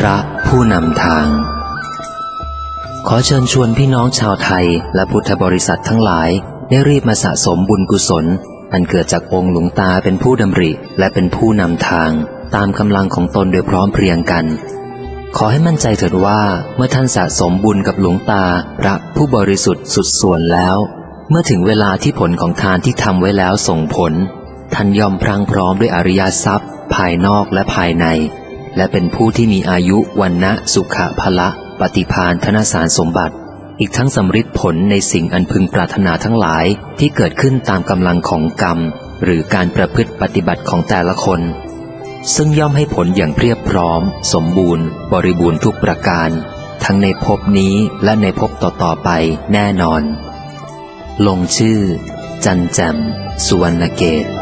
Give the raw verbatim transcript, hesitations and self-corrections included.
ระผู้นำทางขอเชิญชวนพี่น้องชาวไทยและพุทธบริษัททั้งหลายได้รีบมาสะสมบุญกุศลอันเกิดจากองค์หลวงตาเป็นผู้ดำริและเป็นผู้นำทางตามกำลังของตนโดยพร้อมเพรียงกันขอให้มั่นใจเถิดว่าเมื่อท่านสะสมบุญกับหลวงตาพระผู้บริสุทธิ์สุดส่วนแล้วเมื่อถึงเวลาที่ผลของทานที่ทำไว้แล้วส่งผลท่านย่อมพรั่งพร้อมด้วยอริยทรัพย์ภายนอกและภายในและเป็นผู้ที่มีอายุวรรณะสุขะพละปฏิภาณธนสารสมบัติอีกทั้งสำฤทธิ์ผลในสิ่งอันพึงปรารถนาทั้งหลายที่เกิดขึ้นตามกำลังของกรรมหรือการประพฤติปฏิบัติของแต่ละคนซึ่งย่อมให้ผลอย่างเพียบพร้อมสมบูรณ์บริบูรณ์ทุกประการทั้งในภพนี้และในภพต่อๆไปแน่นอนลงชื่อจันแจ่มสุวรรณเกต